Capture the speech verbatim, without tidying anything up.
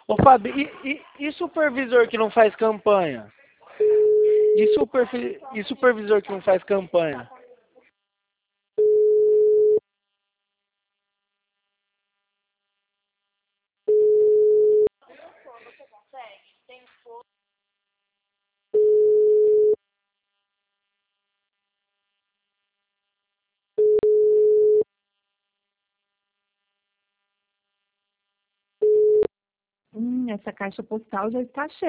Ô, Fábio, e, e, e supervisor que não faz campanha? E, superfi- e supervisor que não faz campanha? Hum, essa caixa postal já está cheia.